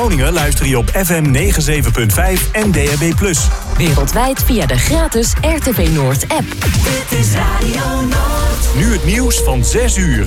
Groningen luister je op FM 97.5 en DAB+. Wereldwijd via de gratis RTV Noord app. Dit is Radio Noord. Nu het nieuws van 6 uur.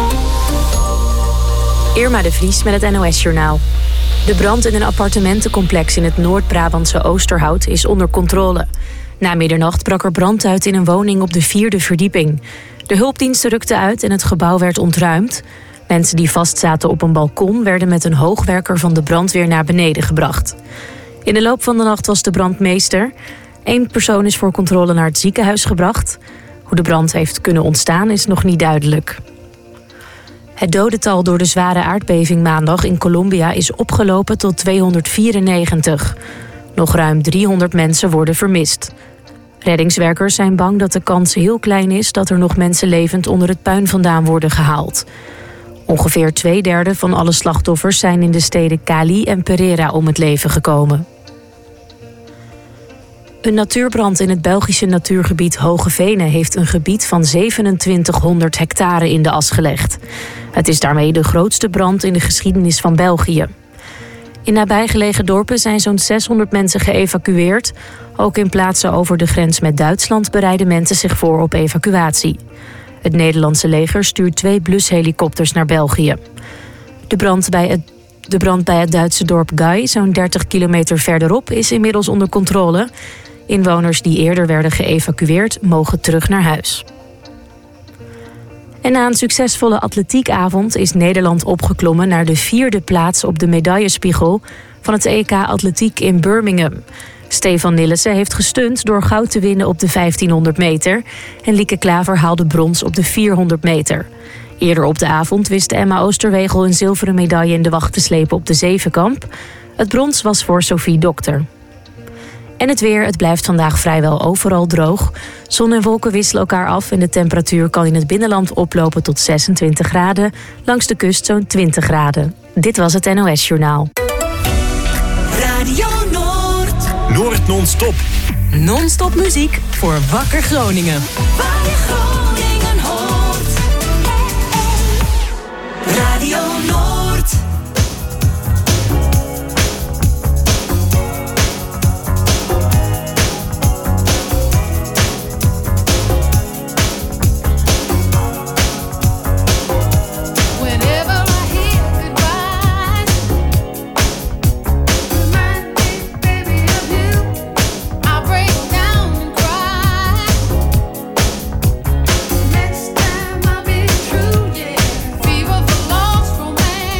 Irma de Vries met het NOS-journaal. De brand in een appartementencomplex in het Noord-Brabantse Oosterhout is onder controle. Na middernacht brak er brand uit in een woning op de 4e verdieping. De hulpdiensten rukten uit en het gebouw werd ontruimd. Mensen die vastzaten op een balkon werden met een hoogwerker van de brandweer naar beneden gebracht. In de loop van de nacht was de brandmeester. 1 persoon is voor controle naar het ziekenhuis gebracht. Hoe de brand heeft kunnen ontstaan is nog niet duidelijk. Het dodental door de zware aardbeving maandag in Colombia is opgelopen tot 294. Nog ruim 300 mensen worden vermist. Reddingswerkers zijn bang dat de kans heel klein is dat er nog mensen levend onder het puin vandaan worden gehaald. Ongeveer 2/3 van alle slachtoffers zijn in de steden Cali en Pereira om het leven gekomen. Een natuurbrand in het Belgische natuurgebied Hoge Venen heeft een gebied van 2700 hectare in de as gelegd. Het is daarmee de grootste brand in de geschiedenis van België. In nabijgelegen dorpen zijn zo'n 600 mensen geëvacueerd. Ook in plaatsen over de grens met Duitsland bereiden mensen zich voor op evacuatie. Het Nederlandse leger stuurt 2 blushelikopters naar België. De brand bij het Duitse dorp Gai, zo'n 30 kilometer verderop, is inmiddels onder controle. Inwoners die eerder werden geëvacueerd mogen terug naar huis. En na een succesvolle atletiekavond is Nederland opgeklommen naar de 4e plaats op de medaillespiegel van het EK Atletiek in Birmingham. Stefan Nillissen heeft gestunt door goud te winnen op de 1500 meter en Lieke Klaver haalde brons op de 400 meter. Eerder op de avond wist Emma Oosterwegel een zilveren medaille in de wacht te slepen op de zevenkamp. Het brons was voor Sophie Dokter. En het weer, het blijft vandaag vrijwel overal droog. Zon en wolken wisselen elkaar af en de temperatuur kan in het binnenland oplopen tot 26 graden. Langs de kust zo'n 20 graden. Dit was het NOS Journaal. Radio Noord. Noord non-stop. Non-stop muziek voor Wakker Groningen. Waar je Groningen hoort. Radio Noord. Next time I'll be true, yeah. Fever for lost romance.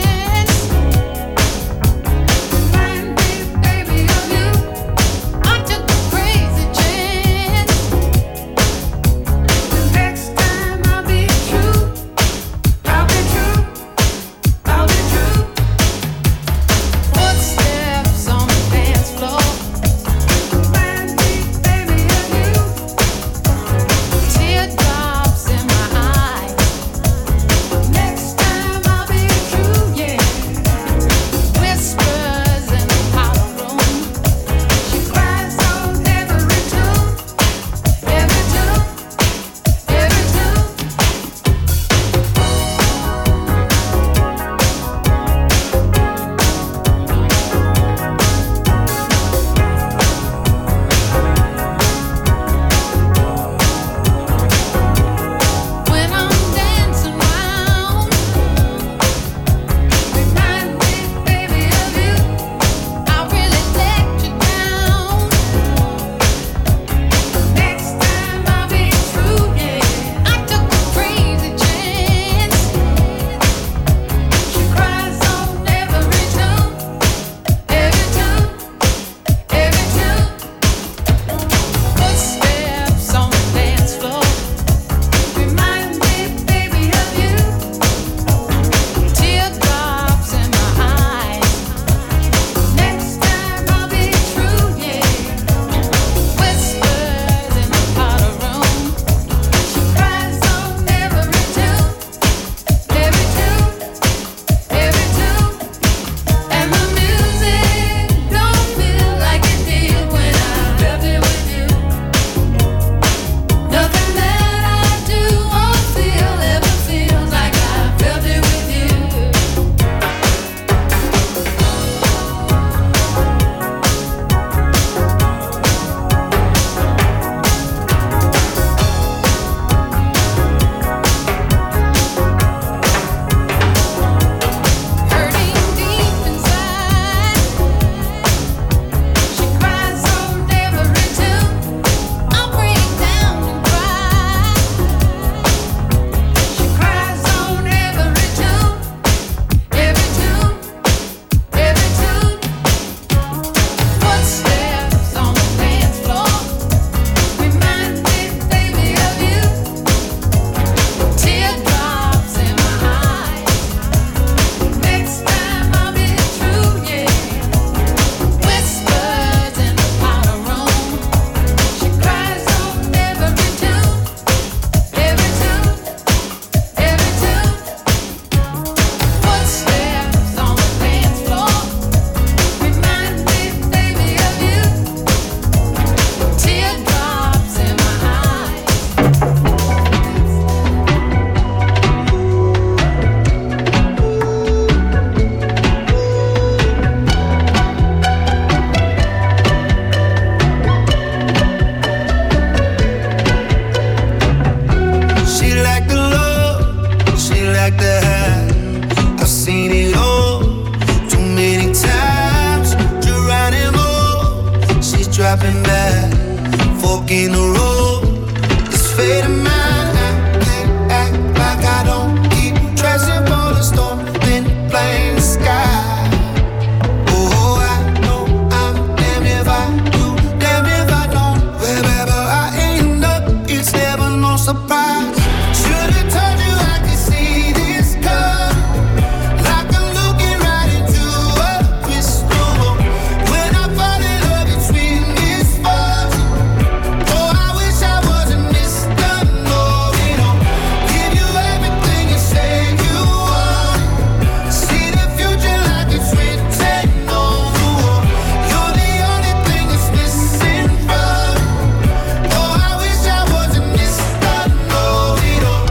stopping back, fork in the road. It's fate of mine. Act like I don't keep dressing for the storm, then blame the sky. Oh, I know I'm damned if I do, damned if I don't. Wherever I end up, it's never no surprise. Should've told you I could see this coming, like I'm looking right into a crystal ball. When I fall in love, it's sweet misfortune. Oh, I wish I wasn't Mr. Know-it-all. Give you everything you say you want. See the future like it's written on the wall. You're the only thing that's missing from me. Oh, I wish I wasn't Mr. Know-it-all.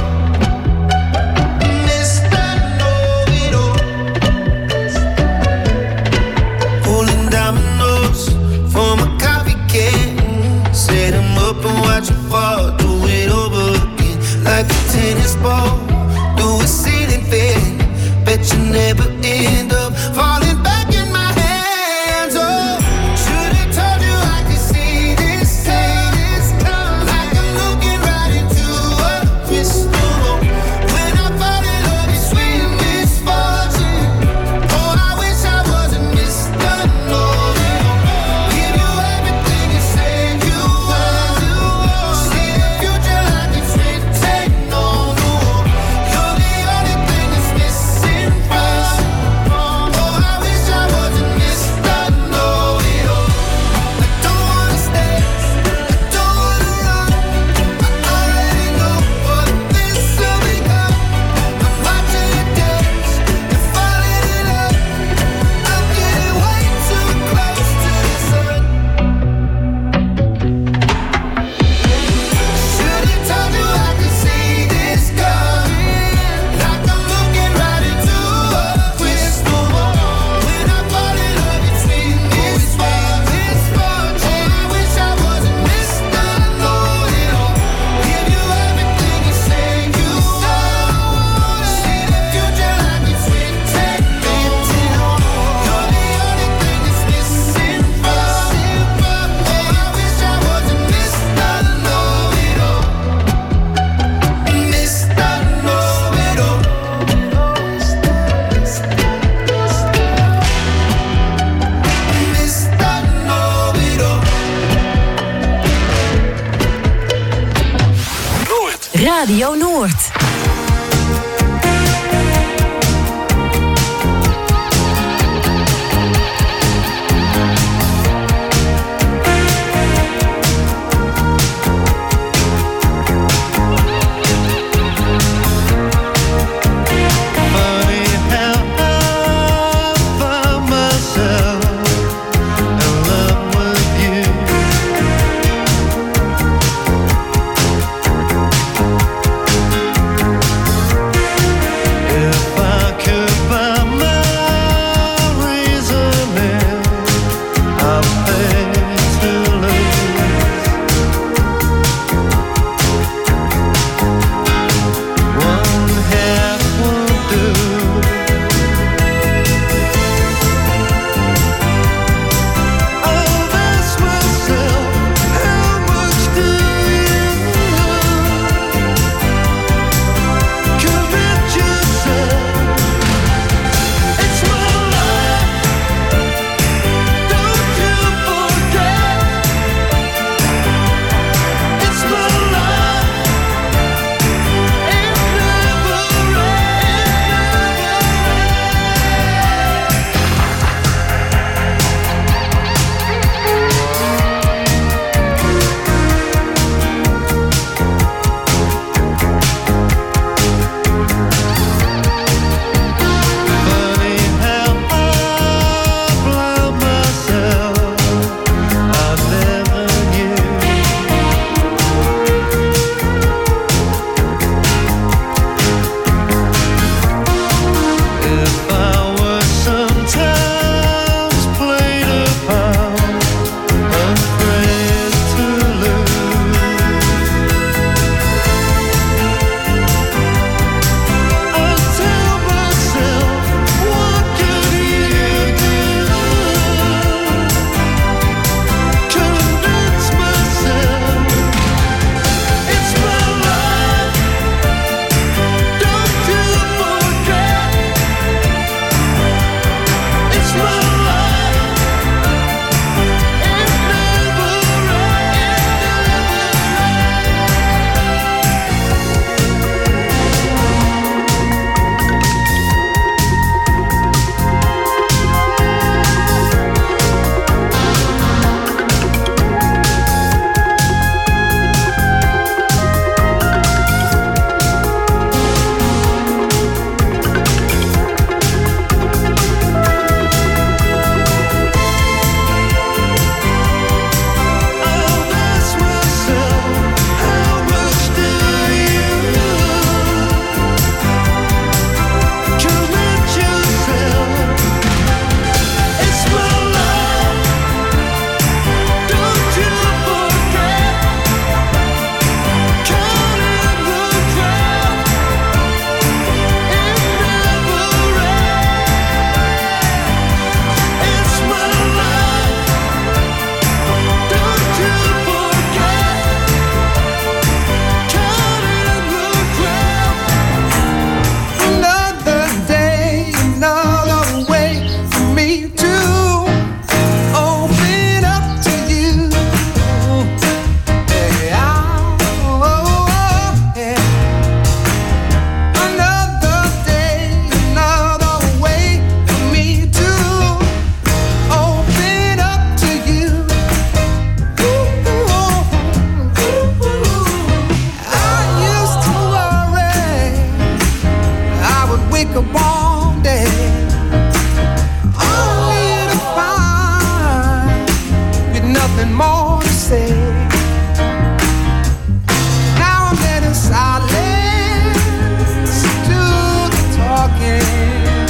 Mr. Know-it-all. Pulling dominoes from a coffee can. Set 'em up and watch 'em fall. Do it over again like a tennis ball. Do a ceiling fan. Bet you never end up falling back in my hands. Oh, should've told you I could see this coming, like I'm looking right into a crystal ball. When I fall in love, it's sweet misfortune. Oh, I wish I wasn't Mr. Know-it-all. Give you everything you say you want. See the future like it's written on the wall. You're the only thing that's missing from me. Oh, I wish I wasn't Mr. Know-it-all. I don't wanna stay, I don't wanna run. I already know what this will become. I'm watching you dance and falling in love. I'm getting way too close to the sun. Should've told you I could see this coming, like I'm looking right into a crystal ball. When I fall in love, it's sweet misfortune. Oh, I wish I wasn't Mr. Know-it-all. Give you everything you say you want. See the future like it's written on the wall. You're the only thing that's missing from me. Oh, I wish I wasn't Mr. Know-it-all. Mr. Know-it-all. Mr. Know-it-all. Noord. Radio Noord. Funny how I found myself in love with you. something more to say. Now I'm dead in silence to the talking.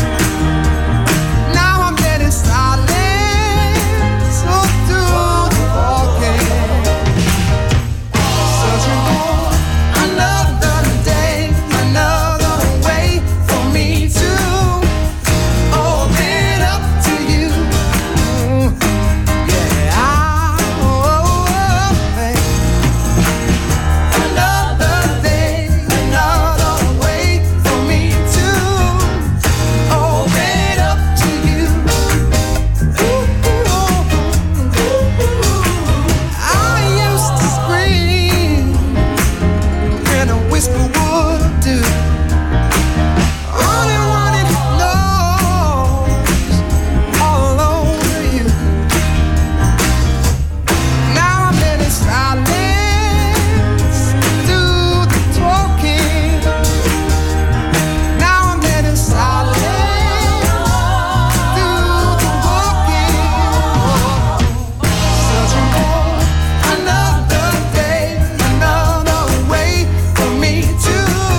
Now I'm dead in silence to the walking. Searching for another day, another way for me to open up to you. Yeah, another day, another way for me to open up to you. I used to scream and a whisper would do. Only wanted knows all over you. Now I'm in silence to the talking. Now I'm in silence to the walking. Searching for another day, another way for me to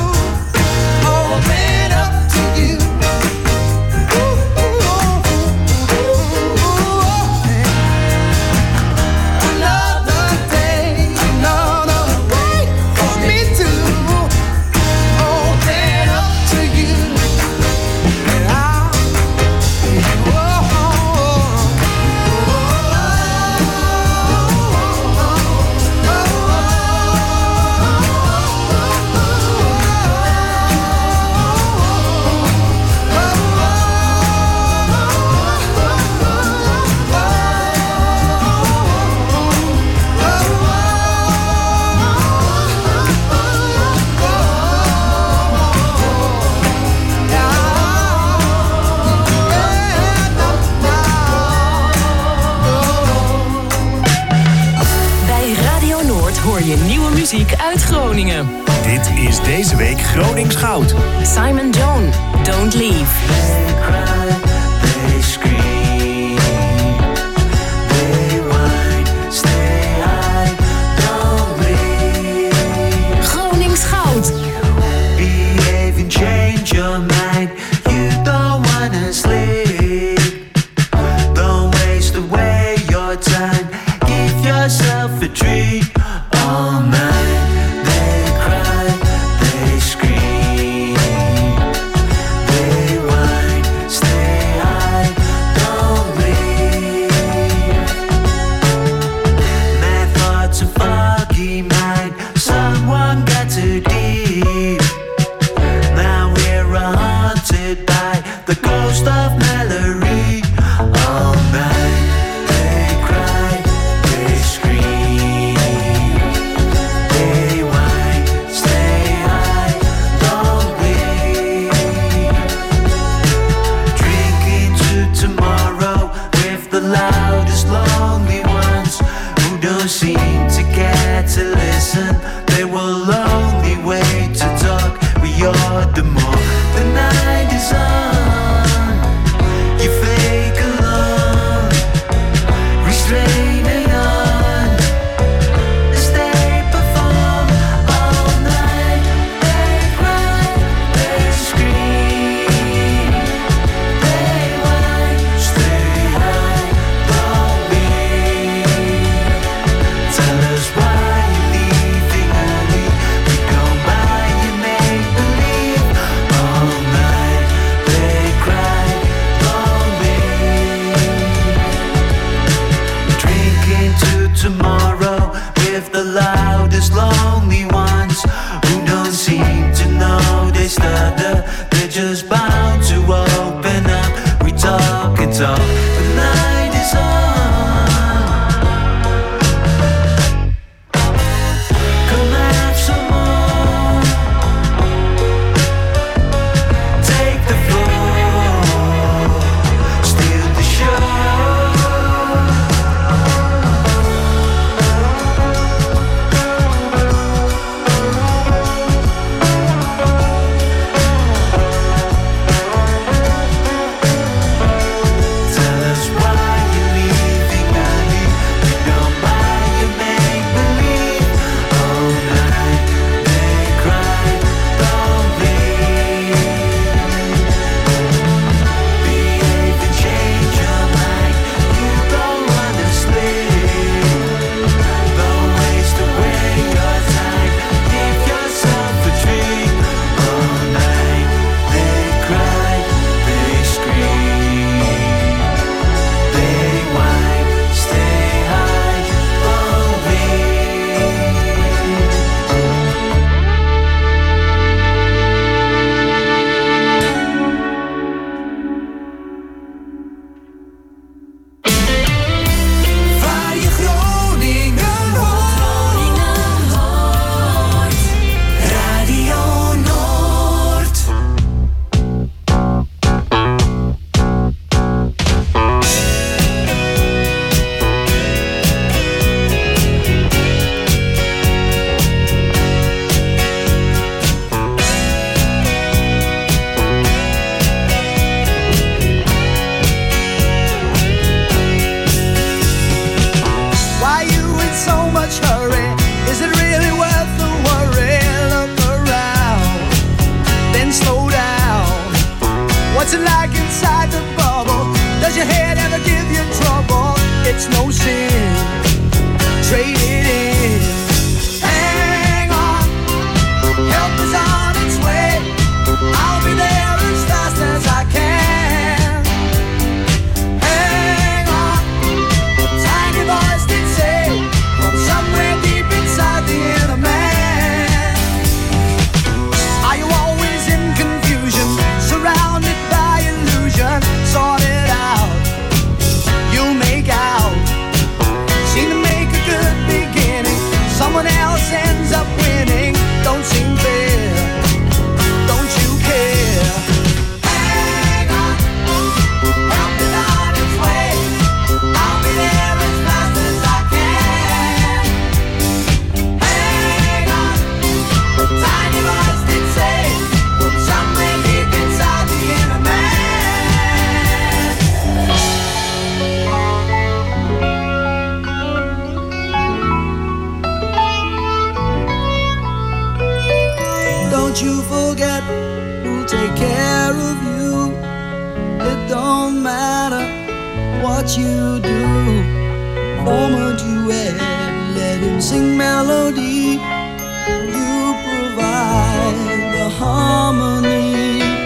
open up to you. Another day, another way for me to open up to you. And Bij Radio Noord hoor je nieuwe muziek uit Groningen. Dit is deze week Gronings Goud. Simon Jones, Don't Leave. They scream, they whine, stay high, don't leave. Gronings Goud. Behave and change your mind. You don't wanna sleep. Don't waste away your time. Give yourself a treat. All night they cry, they scream, they whine, stay high, don't leave. My thoughts are foggy mind. Someone got too deep. Now we're haunted by the ghost of Mallory. All night they cry, they scream, they whine, stay high, don't leave. Drinking to tomorrow with the loudest lonely ones who don't seem to care to listen. They will only wait to talk. We are the more the night is on. You fake alone, restraining on as they perform all night. They cry, they scream, they whine, stay high, don't leave. Tell us why you're leaving early. We go by and make believe. All night they cry, don't leave. Drinking to tomorrow with the loudest lonely ones who don't seem to know they stutter. They're just bound to open up. We talk and talk. The night is on. Come have some more. Take the floor. Steal the show. no sin. Trade it in. Hang on, help is on its way. I'll be there as fast as I can. Hang on, a tiny voice did say from somewhere deep inside the inner man. Are you always in confusion, surrounded by illusion? Sort it out, you'll make out. Seem to make a good beginning, someone else ends up winning. Don't seem fair, don't you care? Hang on, help is on its way. I'll be there as fast as I can. Hang on, a tiny voice did say from somewhere deep inside the inner man. Don't you forget who'll take care of you. It don't matter what you do. Form a duet, let him sing melody. You provide the harmony.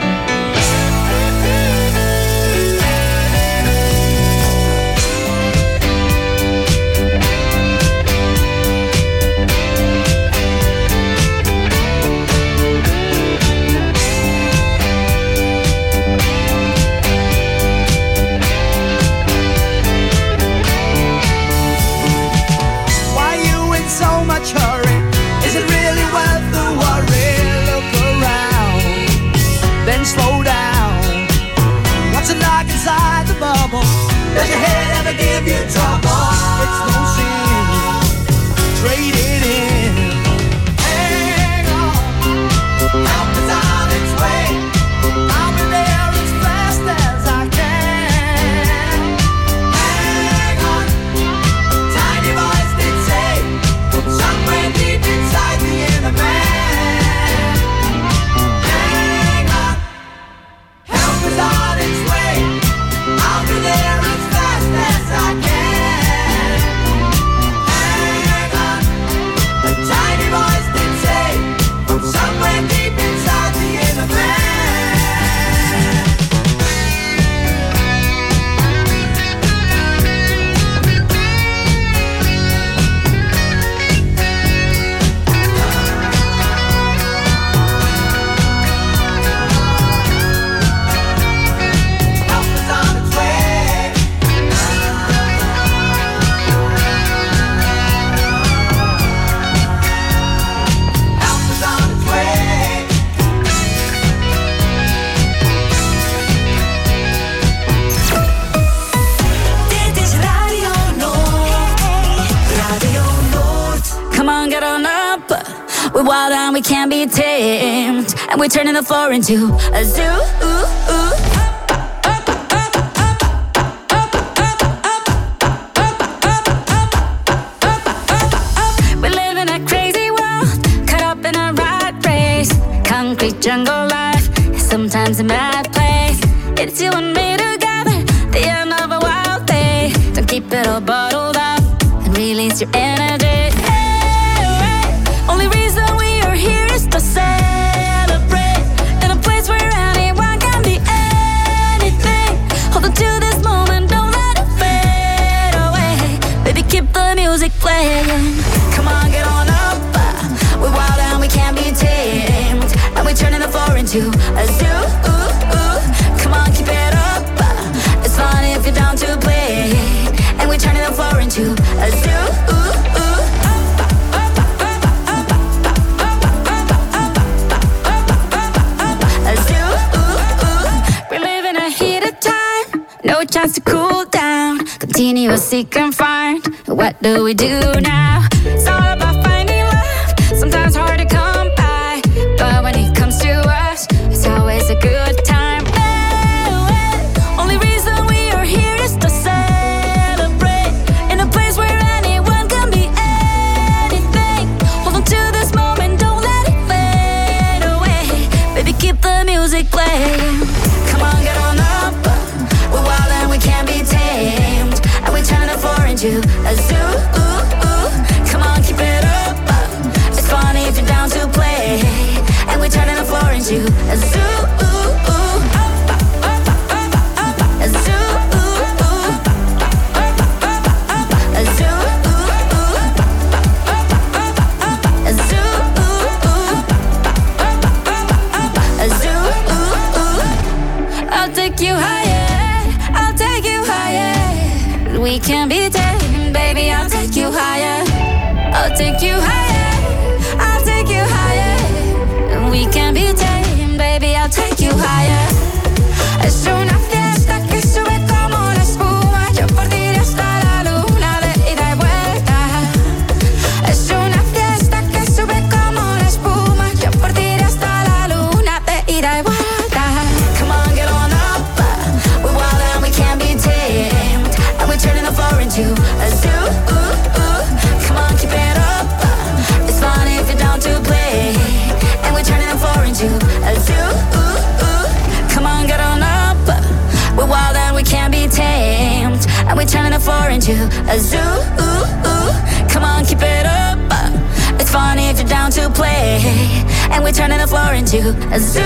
Why you in so much hurry? Is it really worth the worry? Look around, then slow down. What's it like inside the bubble? Does your head ever give you trouble? It's no sin, trade it in. Hang on, help is on its way. I'll be there as fast as I can. Hang on, tiny voice did say from somewhere deep inside the inner man. Hang on, help is on its way. I'll be there as fast as I can. Hang on, a tiny voice did say from somewhere deep inside the inner man. Help is on its way. Help is on its way. Dit is Radio Noord. Radio Noord. Come on, get on up. We're wild and we can't be tamed. And we're turning the floor into a zoo. We live in a crazy world, caught up in a rat race. Concrete jungle life, sometimes a mad place. It's you and me together, the end of a wild day. Don't keep it all bottled up and release your energy. Hey, only reason we are here is to celebrate in a place where anyone can be anything. Hold on to this moment, don't let it fade away. Baby, keep the music playing. Come on, get on up. We're wild and we can't be tamed. And we're turning the floor into a zoo. Come on, keep it up. It's fun if you're down to play. And we're turning the floor into a zoo. A zoo. We live in a heated time, no chance to cool down. Continuously confined. What do we do now? It's all about finding love. Sometimes hard to come by, but when it comes to us, it's always a good time. Only reason we are here is to celebrate in a place where anyone can be anything. Hold on to this moment, don't let it fade away. Baby, keep the music playing. Come on, get on up. We're wild and we can't be tamed. And we turn the floor into flooring too. A zoo, come on, keep it up. It's funny if you're down to play, and we're turning the floor into a zoo. A zoo. I'll take you higher, I'll take you higher. We can be tamed, baby, I'll take you higher. I'll take you higher, I'll take you higher. We can be tamed, baby, I'll take you higher. Es una fiesta que sube como la espuma. Yo por ti iré hasta la luna de ida y vuelta. Es una fiesta que sube como la espuma. Yo por ti iré hasta la luna de ida y vuelta. Turning the floor into a zoo. Come on, keep it up. It's fun if you're down to play, and we're turning the floor into a zoo. Come on, get on up. We're wild and we can't be tamed, and we're turning the floor into a zoo. Come on, keep it up. It's fun if you're down to play, and we're turning the floor into a zoo.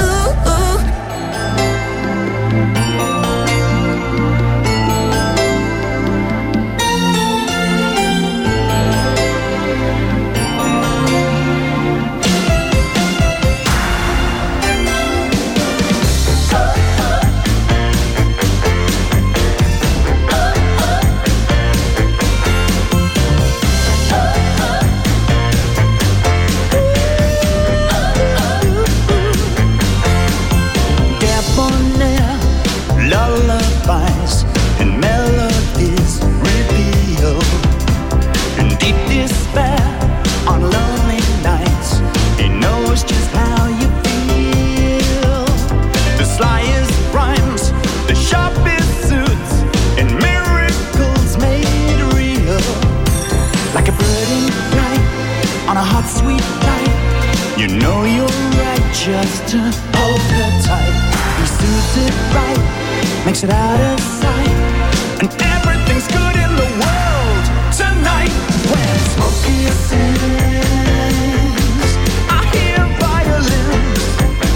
Lullabies and melodies reveal in deep despair on lonely nights. He knows just how you feel. The slyest rhymes, the sharpest suits, and miracles made real. Like a bird in flight on a hot sweet night. You know you're right just to hold her tight. He soothes it right, makes it out of sight, and everything's good in the world tonight. When Smokey sings, I hear violins.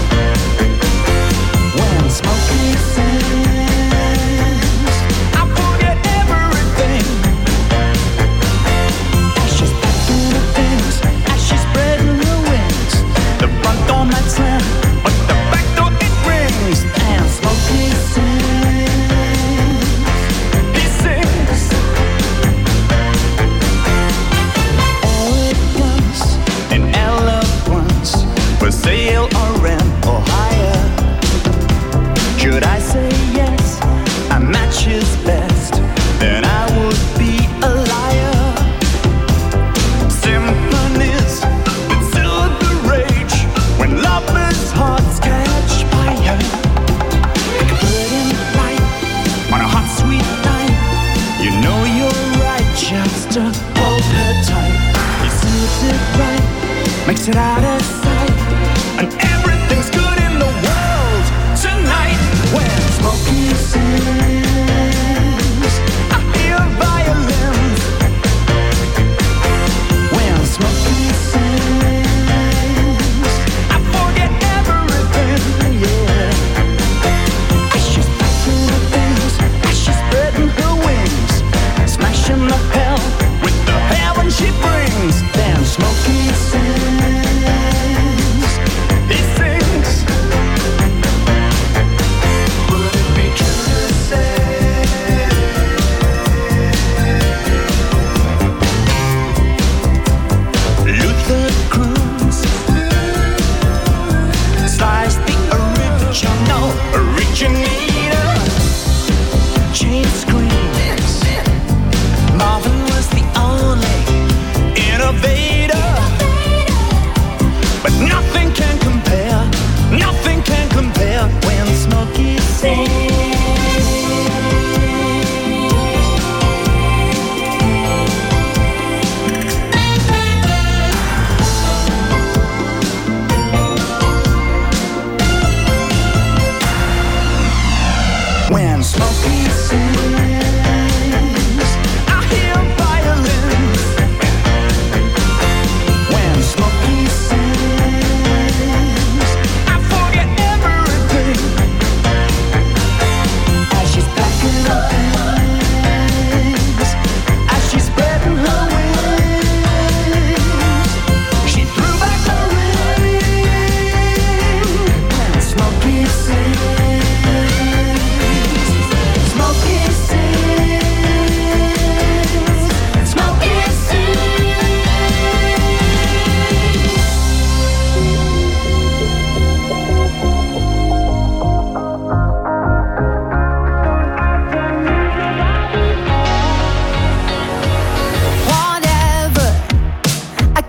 When Smokey sings, I forget everything. As she's packing her things, as she's spreading her wings, the front door might slam, but the back door it rings. And Smokey sings, he sings. Elegance and eloquence, for sale or rent or hire. Should I say yes, a match is best, then I would be a liar. Symphonies that soothe the rage when lovers' hearts catch fire. Like a bird in flight on a hot sweet night. You know you're right just to hold her tight. He soothes it right, makes it out of sight, and everything's good in the world tonight. When Smokey sings, I hear violins. When Smokey sings, I forget everything, yeah. As she's packing her things, as she's spreading her wings, smashing the hell with the heaven she brings. Then Smokey sings.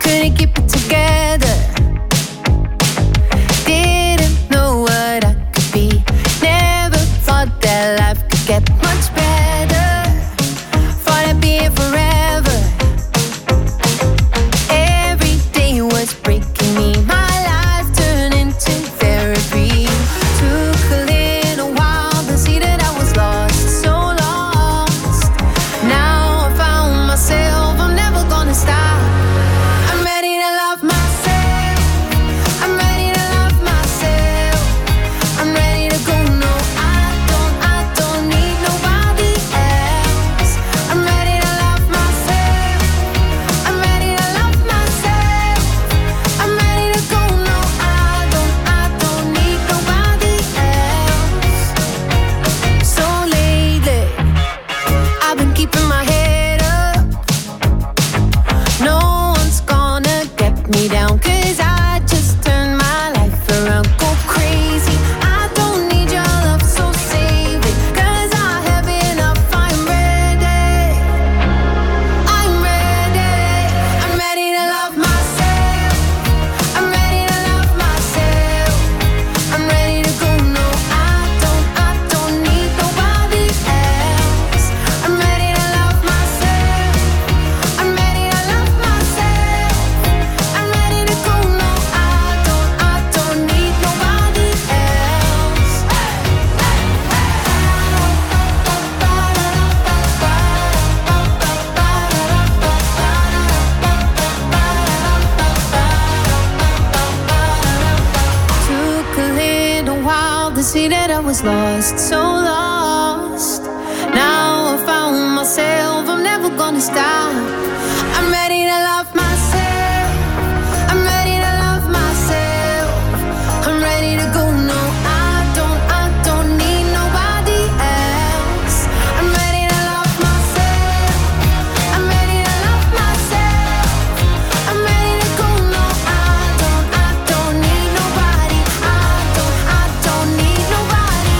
couldn't keep it together. Didn't know what I could be. Never thought that life could get much better. Thought I'd be here forever. Every day was breaking me. My life turned into therapy. Took a little while to see that I was lost, so lost. Now I found myself, I'm never gonna stop. I'm ready to love myself. I'm ready to love myself. I'm ready to go. No, I don't need nobody else. I'm ready to love myself. I'm ready to love myself. I'm ready to go. No, I don't need nobody else. So lately, I've been keeping my head up. No one's gonna get me down, 'cause I just turned my life around. Go crazy, I don't need your love, so save it, 'cause I have enough. I'm ready. I'm ready. I'm ready to love myself. I'm ready to love myself. I'm ready to go. No, I don't need nobody else. I'm ready to love myself. I'm ready to love myself. I'm ready to go. No, I don't need nobody else. Took a little while to see that I was lost, so lost. Now I found myself, I'm never gonna stop. I'm ready to love myself. I'm ready to love myself. I'm ready to go. No, I don't need nobody else. I'm ready to love myself. I'm ready to love myself. I'm ready to go. No, I don't need nobody. I don't need nobody.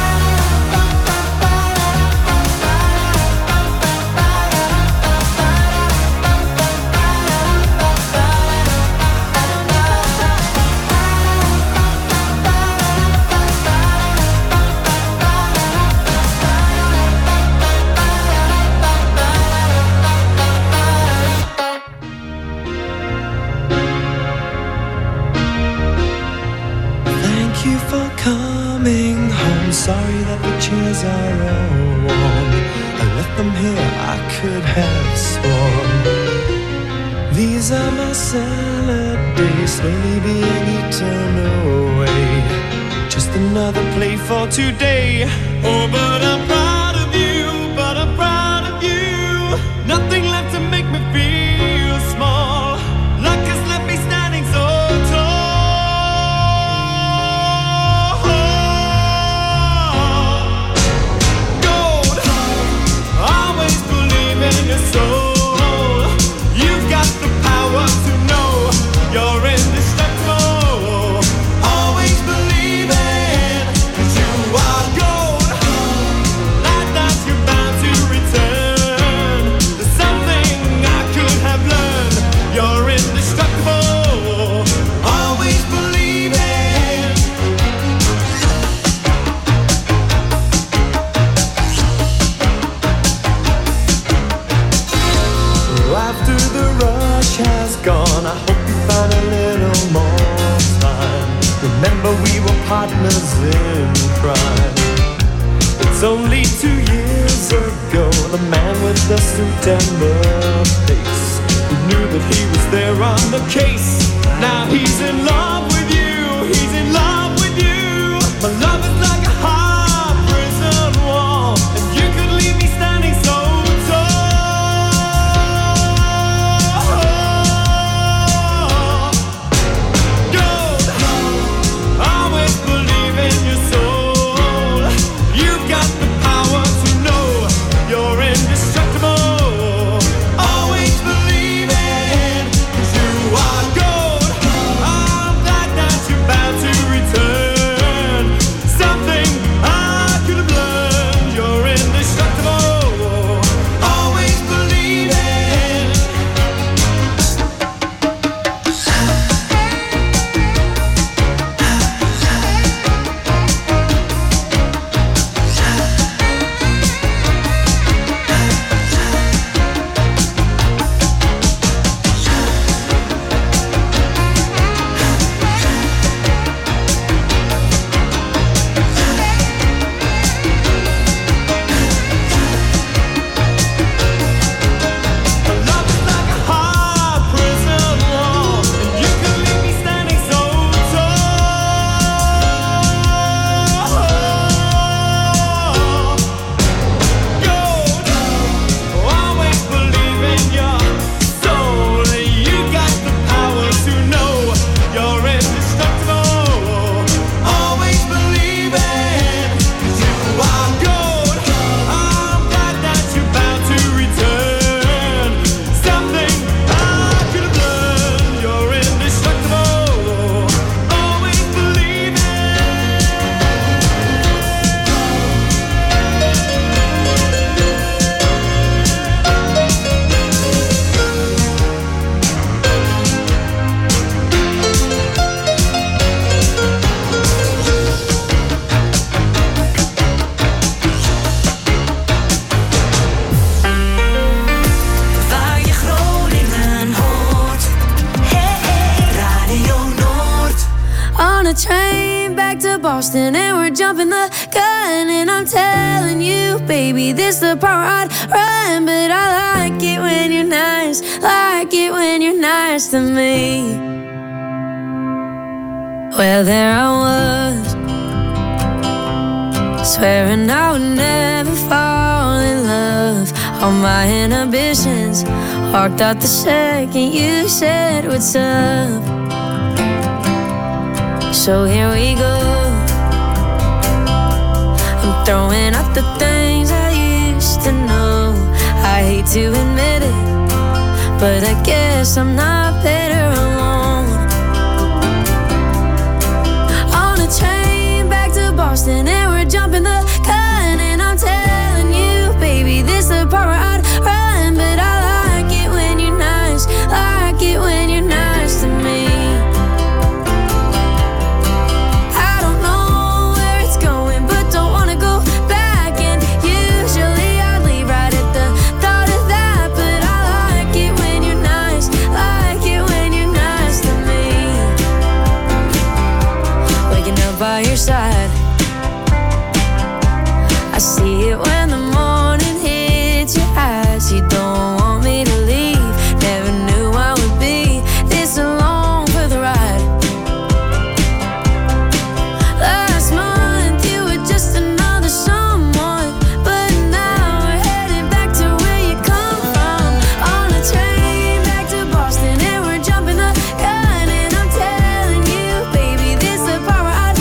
Thank you for coming home. Sorry that the chairs are all warm. I left them here, I could have sworn. These are my salad days, slowly being eaten away. Just another play for today. Oh, but I'm proud of you, but I'm proud of you. Nothing left to make me feel small. Luck has left me standing so tall. Gold, always believe in your soul. You've got the power to know you're indestructible. Always believe it, 'cause you are gold. Like that you're bound to return. There's something I could have learned. You're indestructible. Always believe it. After the rush has gone, I hope you find a little more time. Remember we were partners in crime. It's only 2 years ago, the man with the suit and the face, who knew that he was there on the case. Now he's in love with you, he's in love with you. My love is like a hard prison wall, and you could leave me standing so gold, always believe in your soul. You've got the power to know you're indestructible. Always believe it, 'cause you are gold. I'm On a train back to Boston and we're jumping the gun. And I'm telling you, baby, this the part where I'd run. But I like it when you're nice, like it when you're nice to me. Well, there I was, swearing I would never fall in love. All my inhibitions walked out the second you said what's up. So here we go. I'm throwing out the things I used to know. I hate to admit it, but I guess I'm not better alone. On a train back to Boston and we're jumping the gun. And I'm telling you, baby, this the part where I'd run. But I like it when you're nice, like it when you're nice to me. By your side, I see it when the morning hits your eyes. You don't want me to leave, never knew I would be this alone for the ride. Last month you were just another someone, but now we're heading back to where you come from. On a train back to Boston and we're jumping the gun. And I'm telling you, baby, this the part where I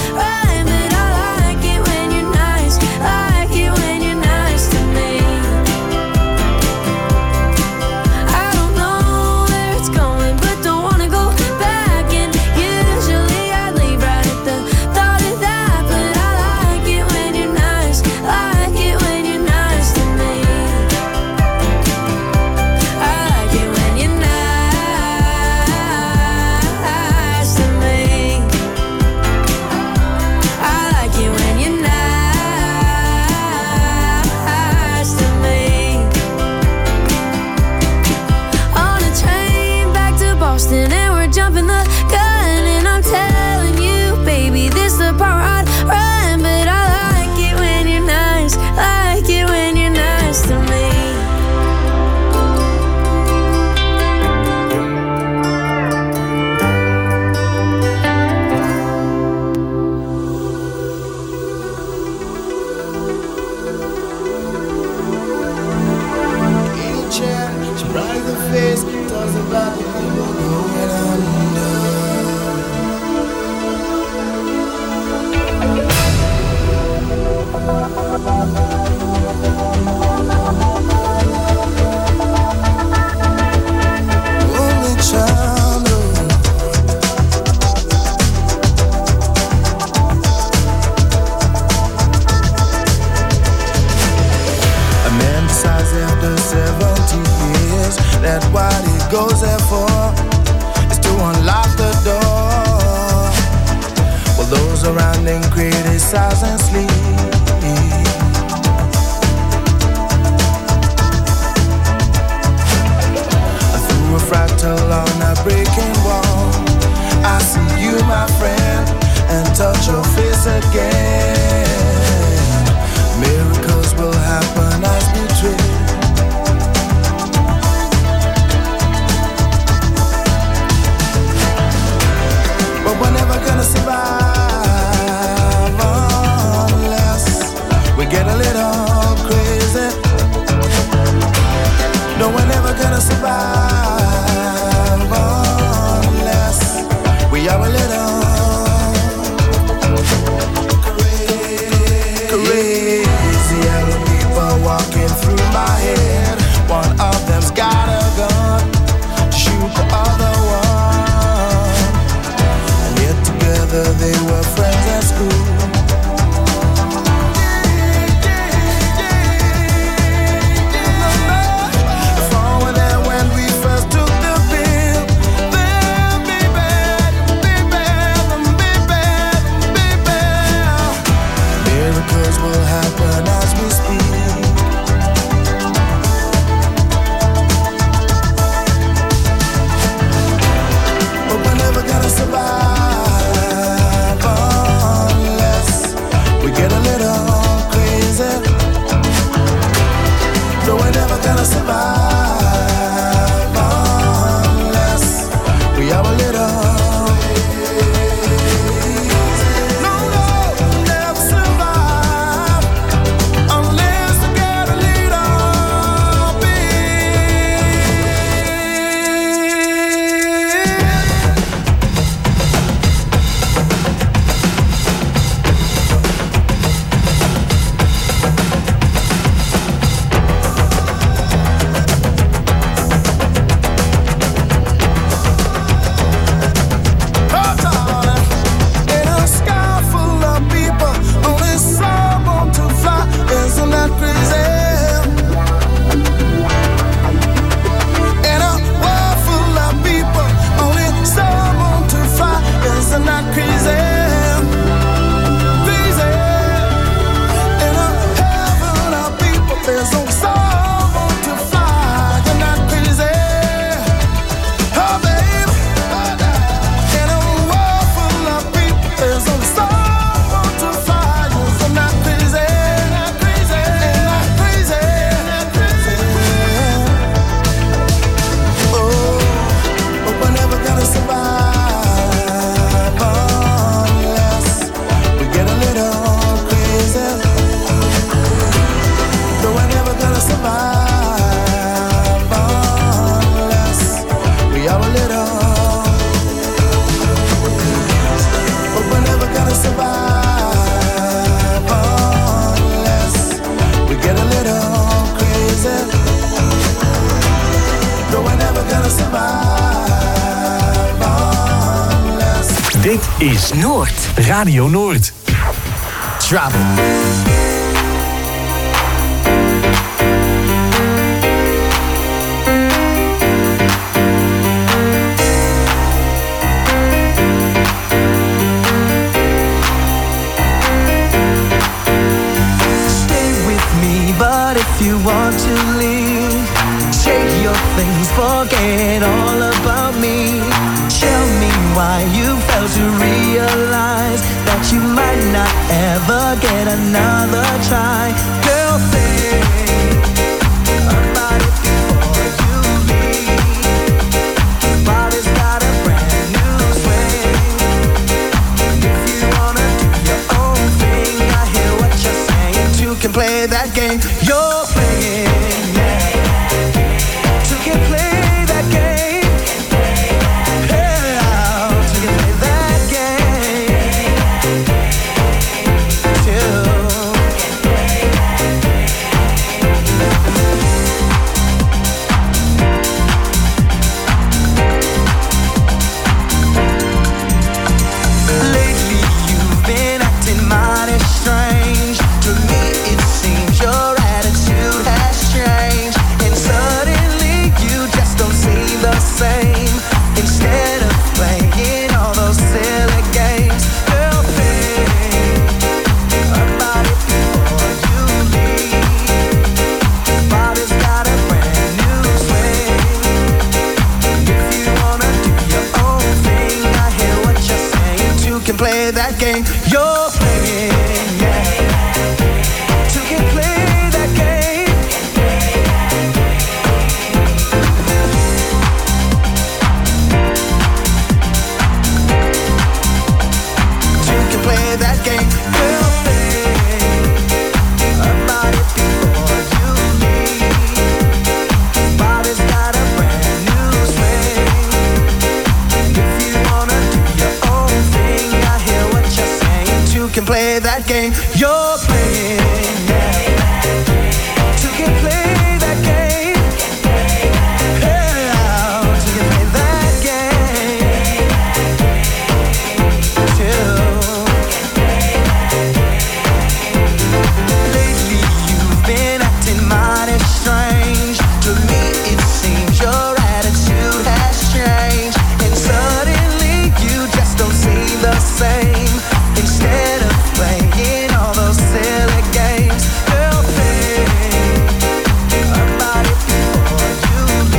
Dit is Noord. Radio Noord. Drop it. But if you want to leave, take your things, forget all about me. Tell me why you failed to realize that you might not ever get another try. Girl, think about it before you leave. Body's got a brand new swing. If you wanna do your own thing, I hear what you're saying. Two can play that game you're playing, yeah. Two can play that game. Yeah, two can play that game. Two. Lately you've been acting mighty strange. To me it seems your attitude has changed, and suddenly you just don't seem the same. Instead of playing all those silly games, girl, think about it before you leave. Body's got a brand new swing. If you wanna do your own thing, I hear what you're saying. Two can play that game you're playing, yeah. Two can play that game. Two can play that game. Girl, think about it before you leave. Body's got a brand new swing. If you wanna do your own thing, I hear what you're saying. Two can play that game you're playing, yeah. Two can play that game. Yeah, two can play that game. Two. Lately you've been acting mighty strange. To me it seems your attitude has changed, and suddenly you just don't seem the same. Instead of playing all those silly games, girl, think about it before you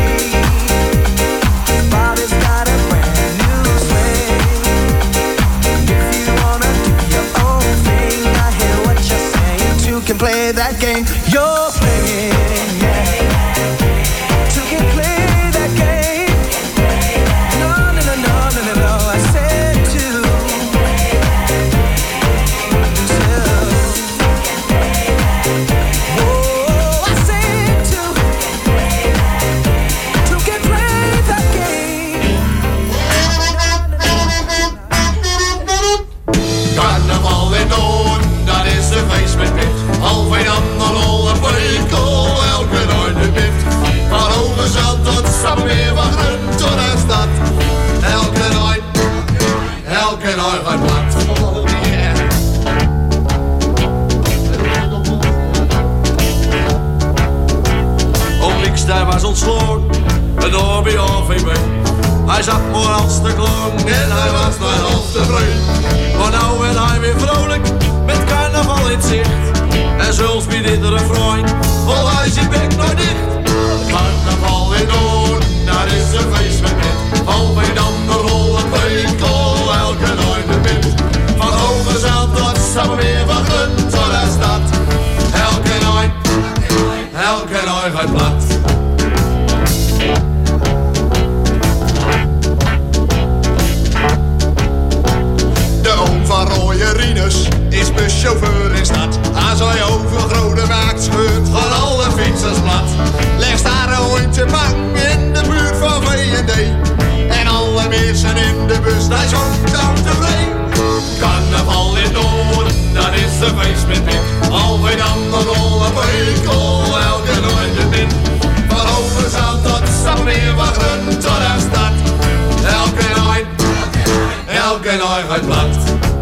leave. Body's got a brand new swing. If you wanna do your own thing, I hear what you're saying. Two can play that game you're playing, yeah. Two can play that game. No, no, no, no, no, no, no. I said two. Oh, I said two. Two can play that game. Carnaval in Noord, dat is een feest met pit. Al een ander al een winkel, elke nooit de pit. Van Hoogezand tot Sappemeer, van Grun tot de stad. Elke nooit gaat plat. Oh yeah. Op niks daar was ontsloten, door bij OVB. Hij zat maar als te klonk en hij was nog half te vreemd. Maar nou werd hij weer vrolijk, met carnaval in zicht. En zelfs bij dit een vriend, vol hij zijn bek nooit dicht. Carnaval in Noord, daar is een feest met pit. Al bij dan de rol een winkel, elke nooit de pit. Van Hoogezand tot Sappemeer, van Grun tot de stad. Elke nooit gaat plat. De oom van Rooie Rinus is buschauffeur in stad. Als hij over Groningen maakt, scheurt van alle fietsers plat. Leg daar een hondje bang in de buurt van uit plat.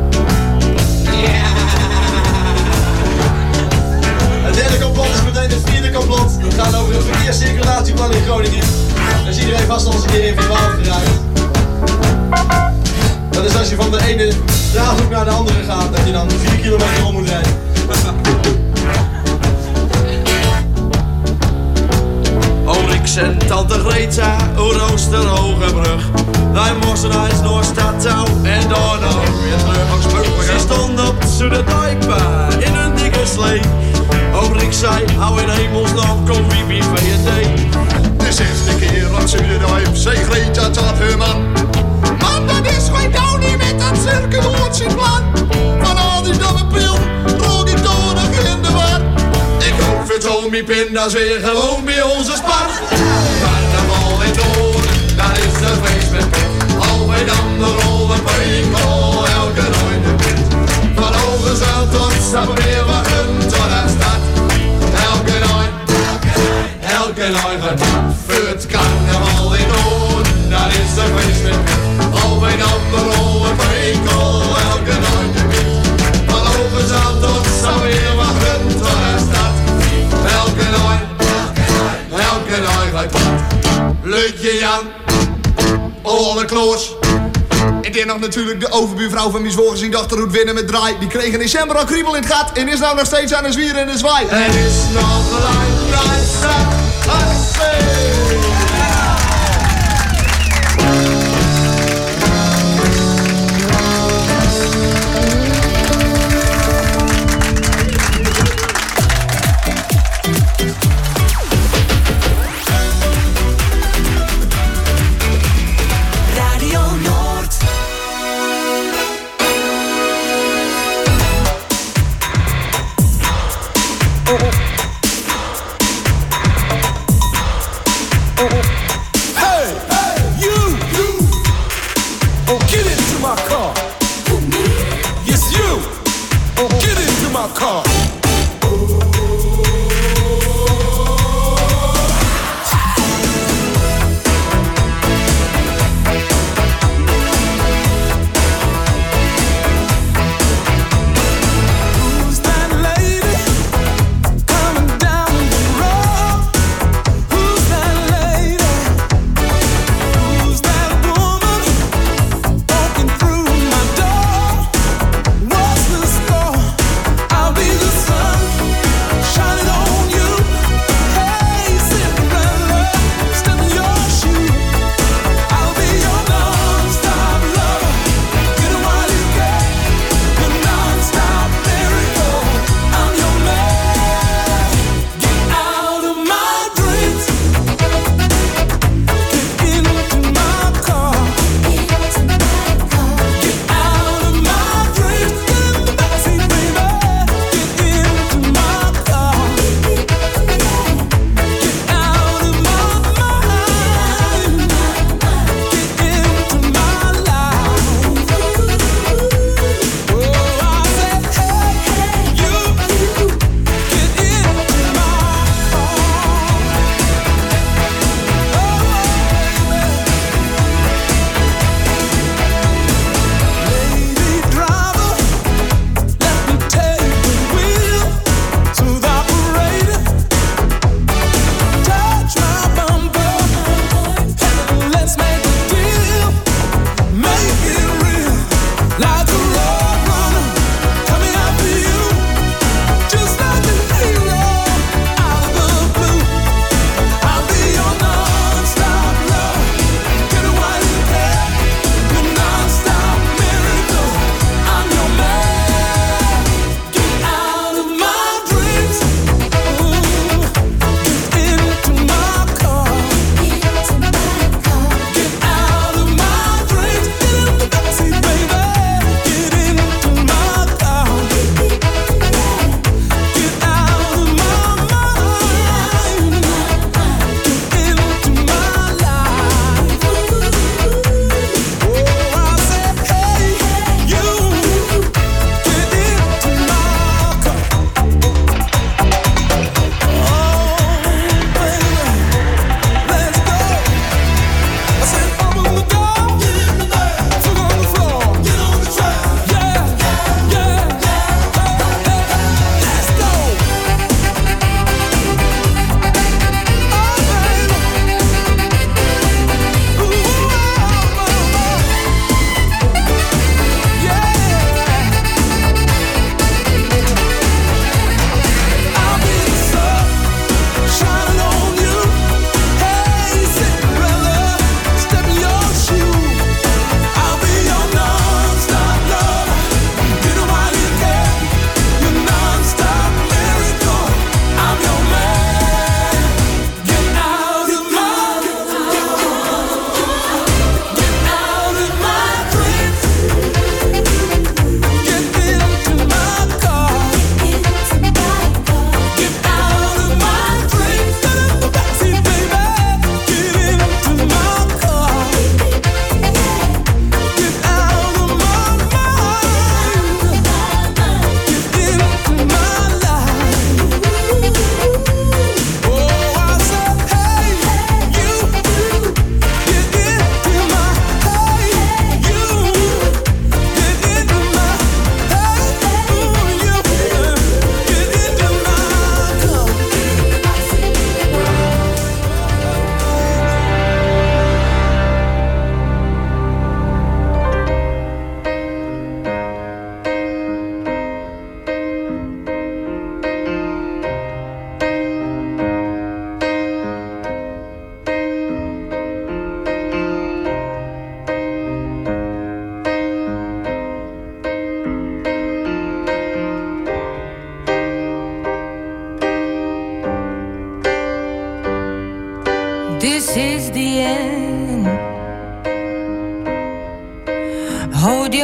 Het derde complot is meteen het vierde complot. Dat gaat over een verkeerscirculatieplan in Groningen. Daar is iedereen vast al eens een keer in verdwaald geraakt. Dat is als je van de ene straathoek naar de andere gaat, dat je dan 4 kilometer om moet rijden. Rix en tante Greta, Oosterhogebrug. Daar moesten naar Noordstad touw en daarna weer terug. Ze stond op de dijkpa in een dikke slee. Rix zei, hou in hemelsnaam, kom wie wie van je thee. De 6e keer dat ze de dijp, zei Greta tot haar man. Man, dat is geen nou niet met dat cirkelroodje plan. Van al die domme pil, rook ik door nog in de war. Ik hoop vertoon mijn pinda's weer gewoon bij onze spar. Carnaval in Noorden, daar is het feest met pit. Alweer dan de rollen pekel, elke nooit de pit. Van Hogezaal tot Stappenmeer, wachten tot aan stad. Elke nooit gaat voor het carnaval in Noorden, daar is het feest met pit. Alweer dan de rollen pekel, elke nooit de pit. Van Hogezaal tot Stappenmeer, wachten tot aan stad. Elke nooit gaat plat. Leutje Jan, Olle Kloos. En dan nog natuurlijk de overbuurvrouw van mijn zwoger gezien dacht hoe winnen met draai. Die kreeg in december al kriebel in het gat en is nou nog steeds aan de zwieren en de zwaai. Er is nog lang draaistraat.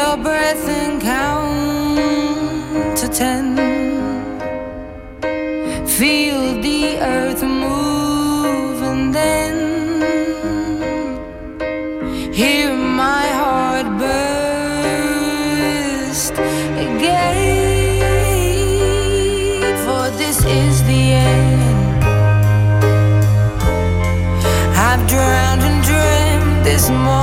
your breath and count to 10. Feel the earth move and then hear my heart burst again. For this is the end. I've drowned and dreamt this morning.